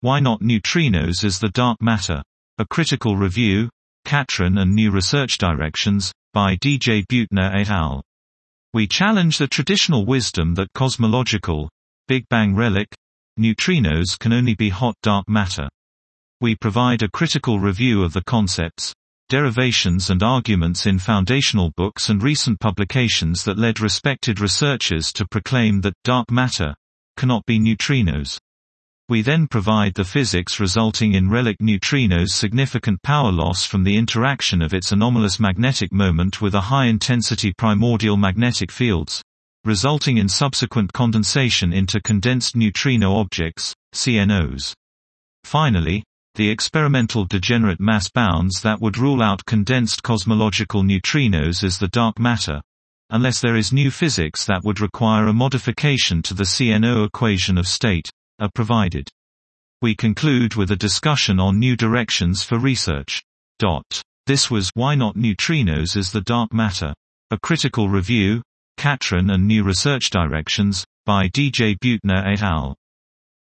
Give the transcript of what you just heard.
Why Not Neutrinos as the Dark Matter? A Critical Review, Katrin and New Research Directions, by D.J. Buettner et al. We challenge the traditional wisdom that cosmological, Big Bang relic, neutrinos can only be hot dark matter. We provide a critical review of the concepts, derivations and arguments in foundational books and recent publications that led respected researchers to proclaim that dark matter cannot be neutrinos. We then provide the physics resulting in relic neutrinos' significant power loss from the interaction of its anomalous magnetic moment with a high-intensity primordial magnetic fields, resulting in subsequent condensation into condensed neutrino objects, CNOs. Finally, the experimental degenerate mass bounds that would rule out condensed cosmological neutrinos as the dark matter, unless there is new physics that would require a modification to the CNO equation of state, are provided. We conclude with a discussion on new directions for research. This was Why Not Neutrinos as the Dark Matter? A Critical Review, Katrin and New Research Directions, by D.J. Buettner et al.